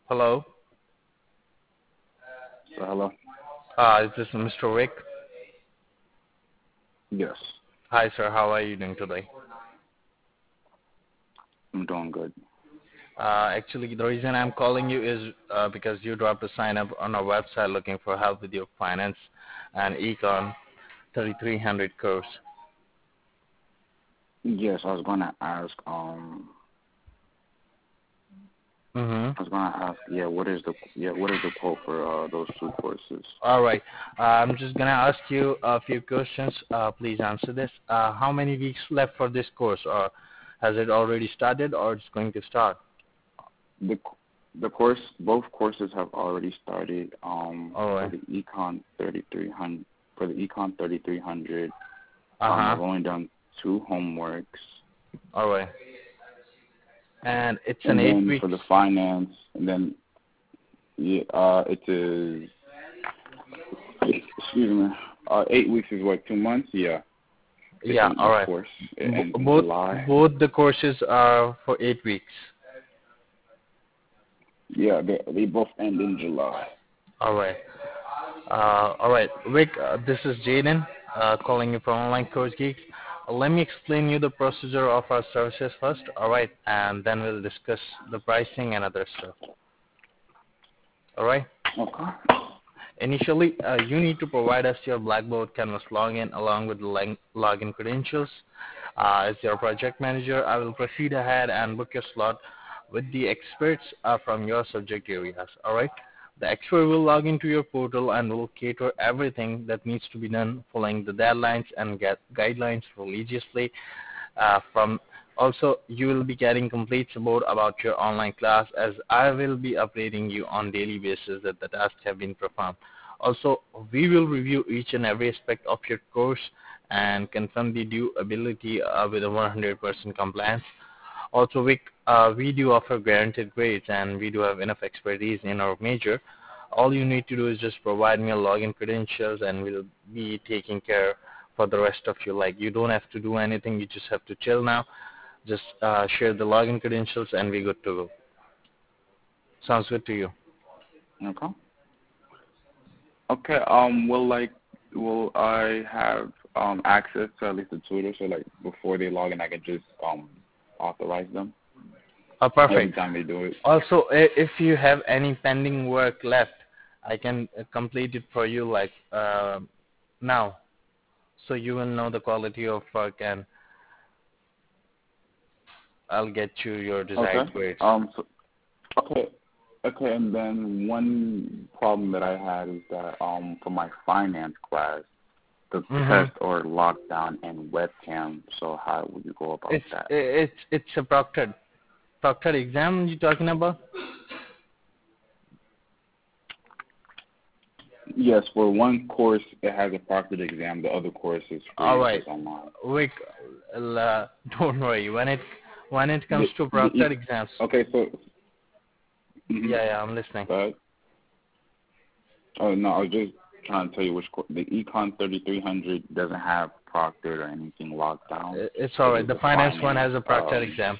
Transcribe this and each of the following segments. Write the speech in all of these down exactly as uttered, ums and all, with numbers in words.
Hello. Uh, hello? Uh, is this Mister Wick? Yes, Hi, sir. How are you doing today? I'm doing good. Uh, actually, the reason I'm calling you is uh, because you dropped a sign up on our website looking for help with your finance and econ thirty-three hundred course. Yes, I was gonna ask, um, Mm-hmm. I was gonna ask, yeah, what is the, yeah, what is the quote for, uh, those two courses? All right. Uh, I'm just gonna ask you a few questions. Uh, please answer this. Uh, how many weeks left for this course, or has it already started, or it's going to start? The, the course, both courses have already started, um, All for right. the Econ thirty-three hundred, for the Econ thirty-three hundred, Uh um, huh. I've only done two homeworks, All right. And it's an and eight then weeks. for the finance, and then, yeah, uh, it is, excuse me, uh, eight weeks is what, two months? Yeah. It's Yeah. an All right. e-course. It B- ends in both July. both the courses are for eight weeks. Yeah, they, they both end in July. All right. Uh, all right, Vic. Uh, this is Jaden uh, calling you from Online Coach Geeks. Uh, let me explain you the procedure of our services first. All right, and then we'll discuss the pricing and other stuff. All right. Okay. Initially, uh, you need to provide us your Blackboard Canvas login along with the log- login credentials. Uh, as your project manager, I will proceed ahead and book your slot with the experts uh, from your subject areas. All right. The expert will log into your portal and will cater everything that needs to be done, following the deadlines and get guidelines religiously. Uh, from also, you will be getting complete support about your online class, as I will be updating you on daily basis that the tasks have been performed. Also, we will review each and every aspect of your course and confirm the due ability uh, with a one hundred percent compliance. Also, we, uh, we do offer guaranteed grades, and we do have enough expertise in our major. All you need to do is just provide me a login credentials, and we'll be taking care for the rest of your life. You don't have to do anything. You just have to chill now. Just uh, share the login credentials, and we're good to go. Sounds good to you? Okay. Okay. Um. Will like, will I have um access to at least the tutor, so like before they log in, I can just um authorize them Uh, every perfect. time they do it. Also, i- if you have any pending work left, I can uh, complete it for you like uh, now, so you will know the quality of work, and I'll get you your desired Okay. grades. Um. So, okay. Okay. And then one problem that I had is that um for my finance class, the Mm-hmm. test or lockdown and webcam. So how would you go about It's that? it's it's a proctored proctored exam you talking about? Yes, for one course it has a proctored exam. The other course is All free. It's right, just online. Vic, uh, don't worry. When it when it comes The to the proctored e- exams, okay, so mm-hmm. yeah, yeah, I'm listening. Go ahead. Oh no, I was just trying to tell you which course. The Econ thirty-three hundred doesn't have proctored or anything locked down. I- It's all It right. is The the finance one finance, has a proctored um, exam.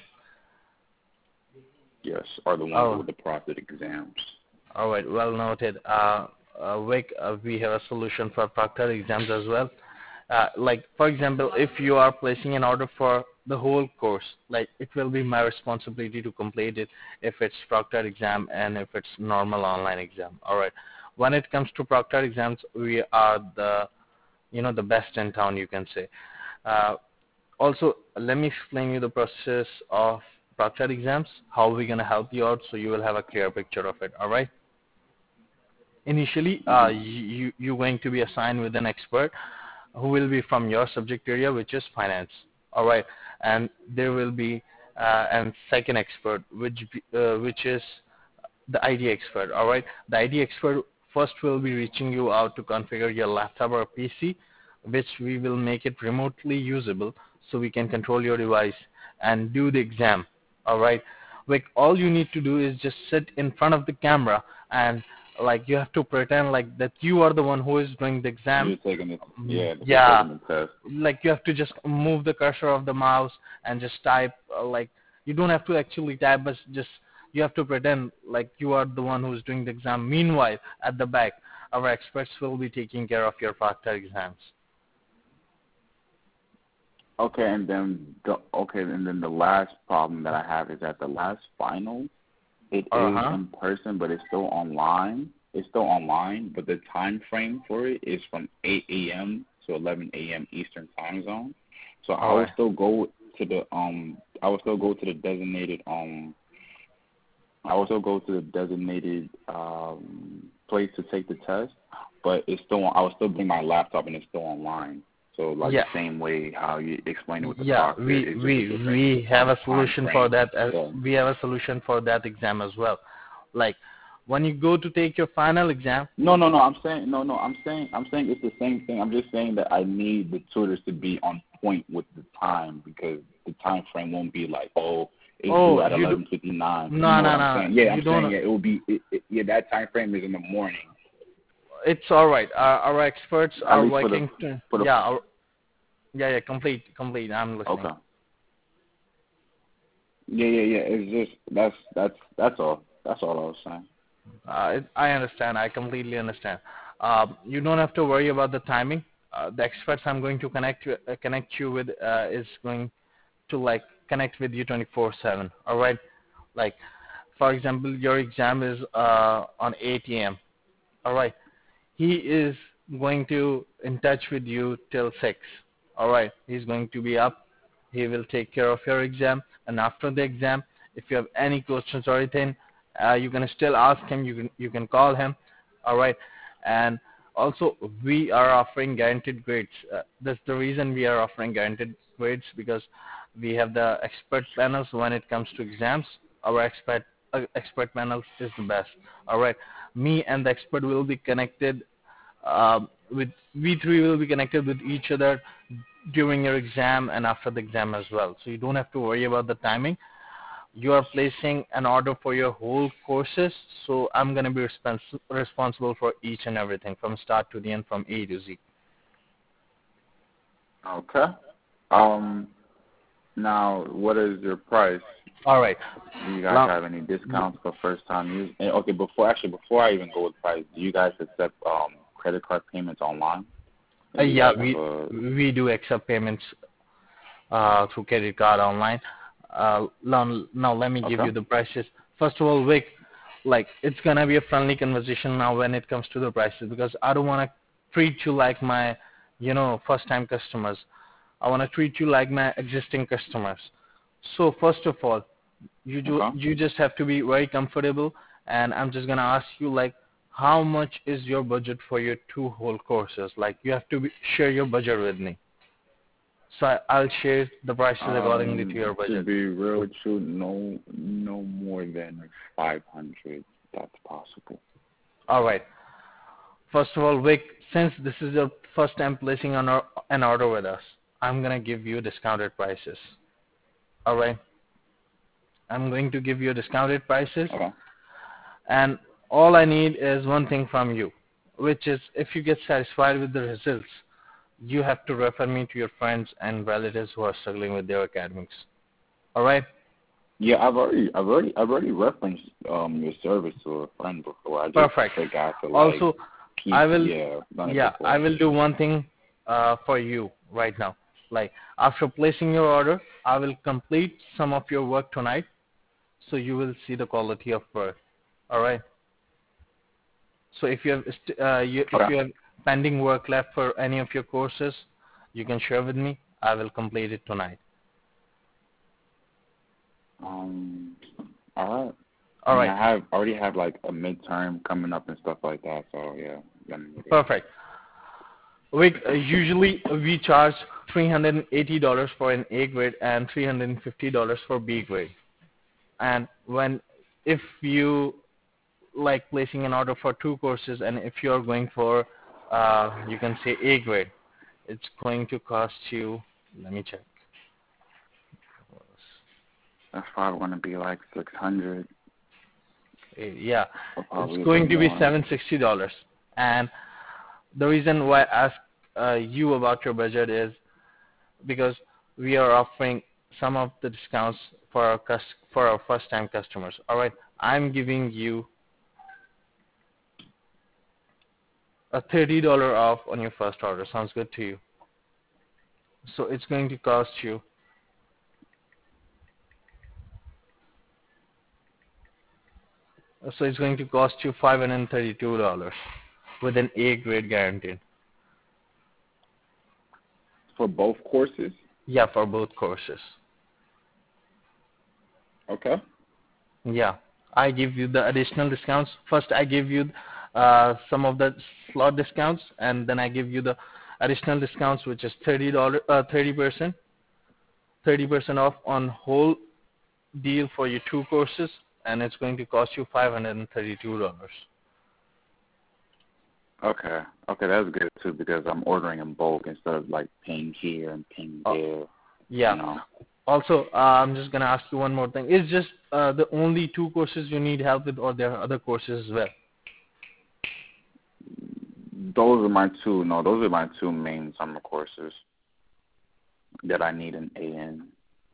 yes, are the ones Oh, with the proctored exams. all right. Well noted. Uh, uh, Vic, uh, we have a solution for proctored exams as well. Uh, like, for example, if you are placing an order for the whole course, like, it will be my responsibility to complete it if it's proctored exam and if it's normal online exam. All right. When it comes to proctored exams, we are the, you know, the best in town, you can say. Uh, also, let me explain you the process of proctored exams, how we're going to help you out so you will have a clear picture of it. All right. Initially, uh, Mm-hmm. you, you're going to be assigned with an expert who will be from your subject area, which is finance. All right, and there will be uh, a second expert, which be- uh, which is the I T expert. All right, the I T expert first will be reaching you out to configure your laptop or P C, which we will make it remotely usable, so we can control your device and do the exam. All right, like all you need to do is just sit in front of the camera, and like you have to pretend like that you are the one who is doing the exam. You're taking the Mm, yeah, that you're yeah, taking the test. like you have to just move the cursor of the mouse and just type, uh, like you don't have to actually type, but just You have to pretend like you are the one who's doing the exam. Meanwhile, at the back, our experts will be taking care of your proctor exams. Okay, and then the okay, and then the last problem that I have is that the last final, it is Uh-huh. in person, but it's still online. It's still online, but the time frame for it is from eight a.m. to eleven a.m. Eastern time zone. So I All will right. still go to the um, I will still go to the designated um, I will still go to the designated um place to take the test, but it's still I will still bring my laptop and it's still online. So like Yeah. the same way how you explained it with the Yeah, proctor, we it's just a we different we have um, a time solution for frame. that. Uh, So we have a solution for that exam as well. Like when you go to take your final exam. no, no, no. I'm saying no, no. I'm saying I'm saying it's the same thing. I'm just saying that I need the tutors to be on point with the time because the time frame won't be like oh it's due Oh, at you do. eleven fifty-nine. You No, know what no, I'm no. saying? Yeah, You I'm saying don't. yeah. It will be it, it, yeah. That time frame is in the morning, It's all right. Our, our experts at are least for the working to. for the Yeah, our, yeah, yeah. Complete, complete. I'm listening. okay. Yeah, yeah, yeah. It's just that's that's that's all. That's all I was saying. Uh, it, I understand. I completely understand. Uh, you don't have to worry about the timing. Uh, the experts I'm going to connect you, uh, connect you with uh, is going to like connect with you twenty-four seven. All right. Like, for example, your exam is uh, on eight a m. All right. He is going to in touch with you till six. All right. He's going to be up. He will take care of your exam. And after the exam, if you have any questions or anything, uh, you can still ask him. You can you can call him. All right. And also, we are offering guaranteed grades. Uh, that's the reason we are offering guaranteed grades because we have the expert panels when it comes to exams. Our expert uh, expert panel is the best. All right. Me and the expert will be connected um, with we three will be connected with each other during your exam and after the exam as well. So you don't have to worry about the timing. You are placing an order for your whole courses, so I'm going to be respons- responsible for each and everything from start to the end, from A to Z. Okay. Um. Now, what is your price? All right. Do you guys Now, have any discounts for first time use? And, okay, before actually before I even go with price, do you guys accept um credit card payments online? uh, Or do you yeah, guys have we a we do accept payments uh, through credit card online. Uh, now, now let me give okay? you the prices. First of all, Vic, like it's gonna be a friendly conversation now when it comes to the prices because I don't wanna treat you like my, you know, first time customers. I wanna treat you like my existing customers. So first of all, you ju- Okay. you just have to be very comfortable, and I'm just gonna ask you like, how much is your budget for your two whole courses? Like you have to be, share your budget with me. So I, I'll share the prices accordingly to Um, your to budget. be real with you, no no more than five hundred. That's possible. All right. First of all, Vic, since this is your first time placing an, or- an order with us, I'm gonna give you discounted prices. All right. I'm going to give you discounted prices, Okay. and all I need is one thing from you, which is if you get satisfied with the results, you have to refer me to your friends and relatives who are struggling with their academics. All right. Yeah, I've already I've already I've already referenced um your service to a friend before. I just Perfect. forgot to like Also, keep I will, yeah, done it yeah, I before. will do one thing uh, for you right now. Like after placing your order, I will complete some of your work tonight, so you will see the quality of work. All right. So if you have st- uh, you, if Okay. you have pending work left for any of your courses, you can share with me. I will complete it tonight. Um all right. I All mean right. I have already have like a midterm coming up and stuff like that, so yeah, gonna need it. Perfect. We uh, usually we charge three hundred eighty dollars for an A grade and three hundred fifty dollars for B grade. And when if you like placing an order for two courses and if you're going for uh, you can say A grade, it's going to cost you, let me check. That's probably gonna be like six hundred Eh, yeah, or it's probably a bit going to be more. seven hundred sixty dollars. And the reason why I ask uh, you about your budget is because we are offering some of the discounts for our cus- for our first time customers. All right, I'm giving you a thirty dollars off on your first order. Sounds good to you? So it's going to cost you, so it's going to cost you five hundred thirty-two dollars with an A grade guaranteed. For both courses? Yeah, for both courses. Okay. Yeah, I give you the additional discounts. First, I give you uh, some of the slot discounts, and then I give you the additional discounts, which is thirty dollars, uh, thirty percent, thirty percent off on whole deal for your two courses, and it's going to cost you five hundred thirty-two dollars. Okay. Okay, that's good too because I'm ordering in bulk instead of like paying here and paying Uh, there. yeah. You know. Also, uh, I'm just gonna ask you one more thing. Is just uh, the only two courses you need help with, or there are other courses as well? Those are my two. No, those are my two main summer courses that I need an A in.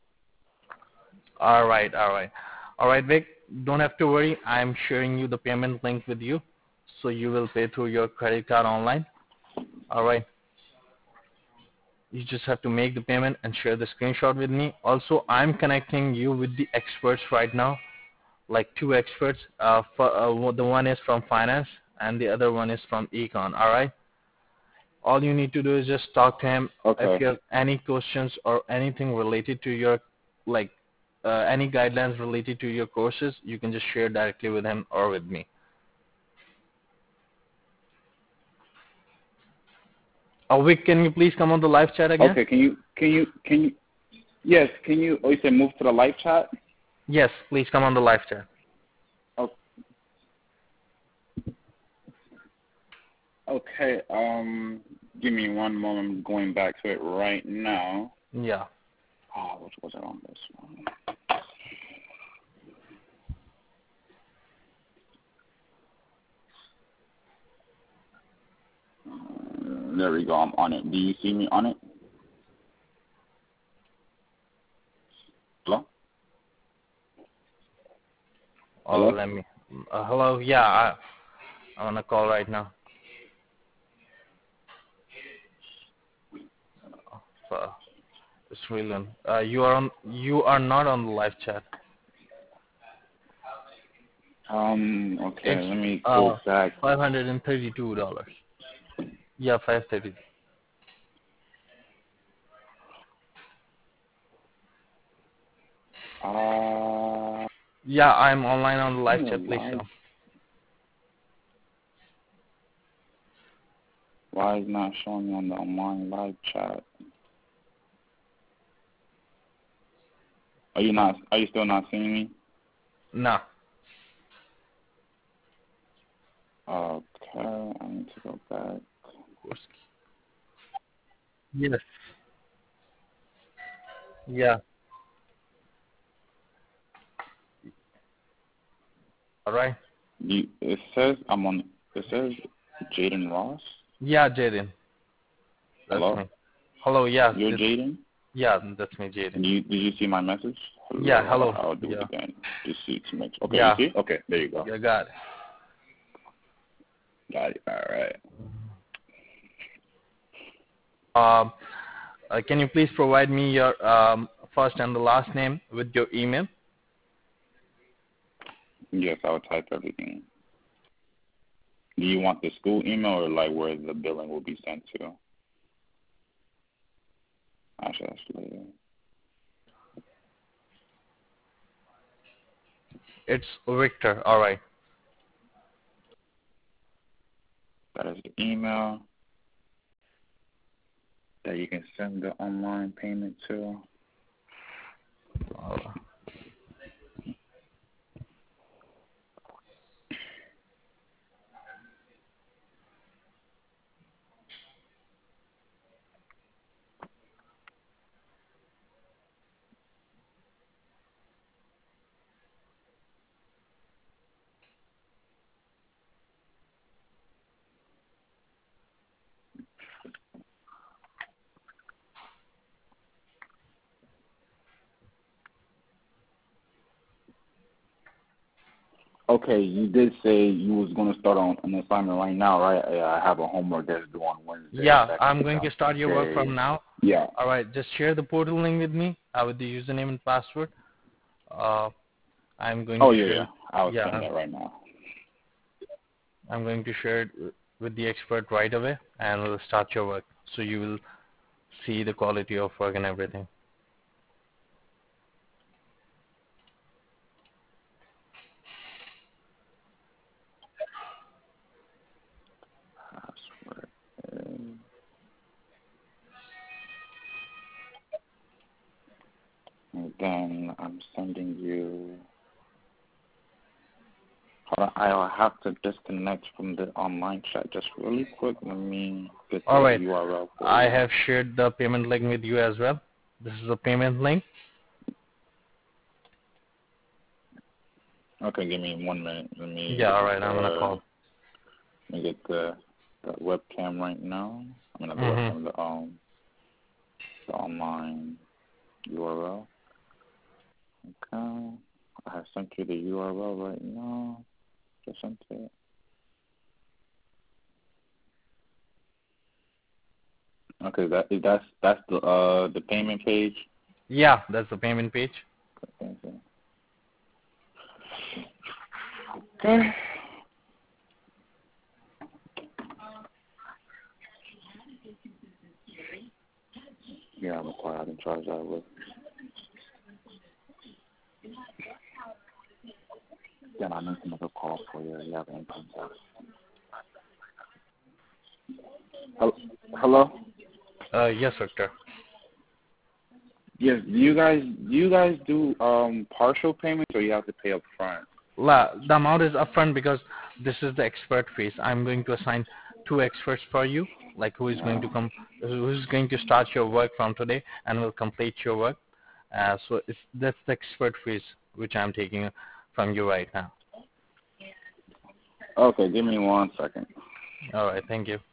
All right, all right, all right, Vic. Don't have to worry. I'm sharing you the payment link with you, so you will pay through your credit card online. All right. You just have to make the payment and share the screenshot with me. Also, I'm connecting you with the experts right now, like two experts. Uh, for, uh, the one is from finance and the other one is from econ. All right. All you need to do is just talk to him. If Okay. you have any questions or anything related to your, like, uh, any guidelines related to your courses, you can just share directly with him or with me. Oh, Vic, can you please come on the live chat again? Okay. Can you can you can you yes? Can you? Oh, you said move to the live chat. Yes, please come on the live chat. Oh, okay. Um, give me one moment. I'm going back to it right now. Yeah. Oh, what was it on this one? Uh, there we go. I'm on it. Do you see me on it? Hello? Oh, Hello? let me. Uh, hello. Yeah, I, I'm on a call right now. Uh, it's William. Uh, you are on. You are not on the live chat. Um, okay, It's let me go uh back. five hundred and thirty-two dollars. Yeah, five thirty. Uh, Yeah, I'm online on the live in the chat. Please live, come. why is not showing me on the online live chat? Are you not, are you still not seeing me? No. Okay, I need to go back. Yes. Yeah. All right. You, it says I'm on, it says Jaden Ross. Yeah, Jaden. That's Hello? me. Hello. Yeah. You're It's, Jaden? yeah, that's me, Jaden. Did you, did you see my message? Yeah. Hello, Hello. I'll do it Yeah. again. Just see to make sure. Okay, you Yeah. see? Okay, there you go. You got it. Got it, alright. Um, uh, can you please provide me your um, first and the last name with your email? Yes, I'll type everything. Do you want the school email or like where the billing will be sent to? Actually, that's later. It's Victor. All right. That is the email that you can send the online payment to. Uh, Okay, you did say you was going to start on an assignment right now, right? I I have a homework that's due on Wednesday Yeah, that can I'm be going to done start your work from today. now. Yeah. All right, just share the portal link with me uh, with the username and password. Uh, I'm going Oh to yeah, share. yeah. I was Yeah, sending I'm, that right now. I'm going to share it w- with the expert right away, and we'll start your work. So you will see the quality of work and everything. Password. And then I'm sending you. Hold on, I'll have to disconnect from the online chat just really quick. Let me get All the right, U R L for I you. have shared the payment link with you as well. This is a payment link. Okay, give me one minute. Let Yeah, me all right, I'm gonna uh, call. let me get the, the webcam right now. I mean, not the Mhm. webcam, the um, the online U R L. Okay, I have sent you the U R L right now. Just sent it. Okay, that that's that's the uh the payment page. Yeah, that's the payment page. Okay. Yeah, I'm quiet. I can charge that with. Then I need to make a call for you. You have income tax. Hel- Hello. Uh, yes, Victor. Yes. Do you guys do you guys do um partial payments or you have to pay up front? La, the amount is upfront because this is the expert phase. I'm going to assign two experts for you, like who is going Uh, to come, who is going to start your work from today and will complete your work. Uh, so it's, that's the expert phase which I'm taking from you right now. okay. Give me one second. All right, thank you.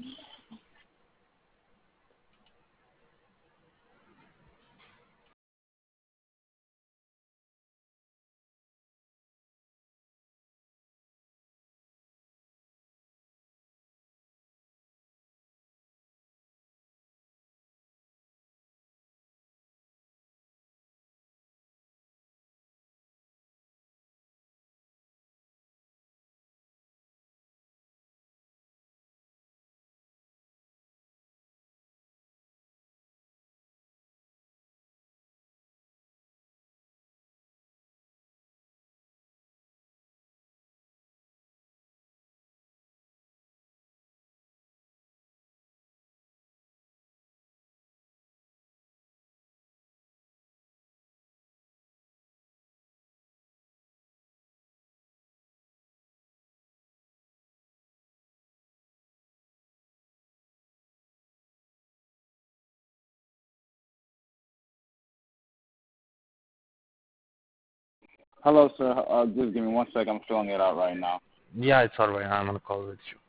Hello, sir. Uh, just give me one second. I'm filling it out right now. Yeah, it's all right. I'm on a call with you.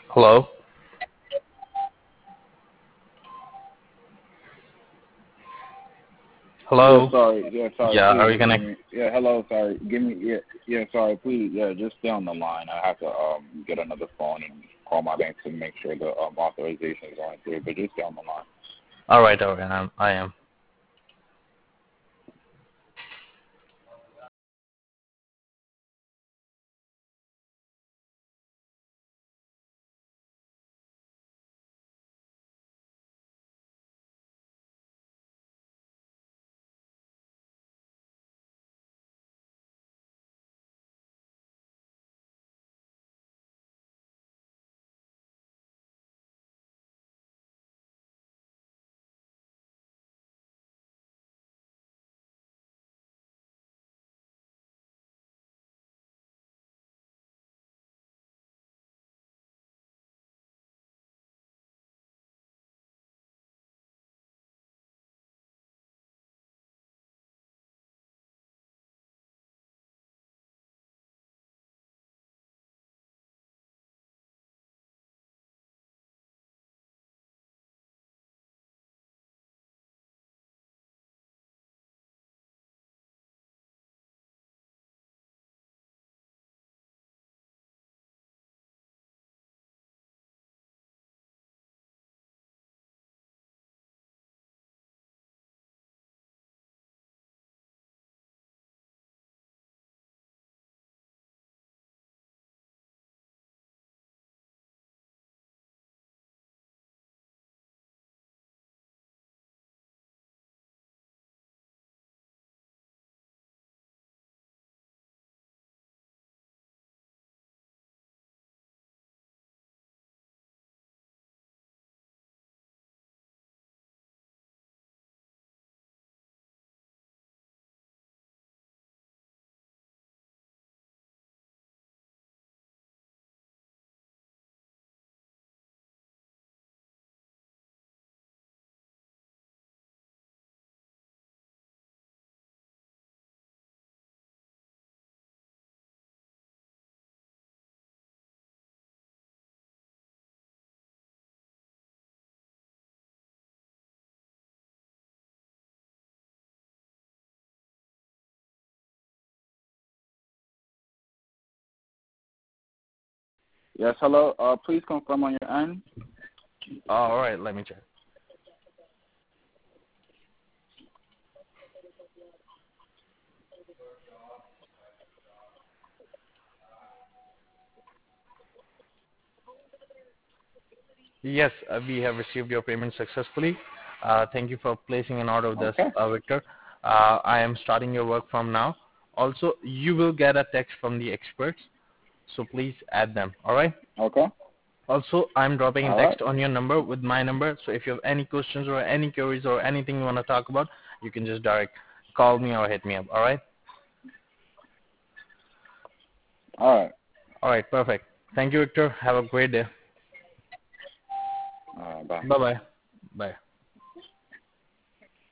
Hello? Yeah, Hello? sorry. Yeah, sorry. Yeah, Please are you just give connected? me. Yeah, hello. Sorry. Give me. Yeah, yeah. Sorry. Please. Yeah, just stay on the line. I have to um get another phone and call my bank to make sure the um authorization is going through. But just stay on the line. All right, all right, I'm, I am. Yes. Hello. Uh, please confirm on your end. All right, let me check. Yes, uh, we have received your payment successfully. Uh, thank you for placing an order with us, Okay. uh, Victor. Uh, I am starting your work from now. Also, you will get a text from the experts, so please add them. All right? Okay. Also, I'm dropping a All right. text on your number with my number, so if you have any questions or any queries or anything you want to talk about, you can just direct call me or hit me up. All right? All right. All right, perfect. Thank you, Victor. Have a great day. All right. Bye. Bye-bye. Bye.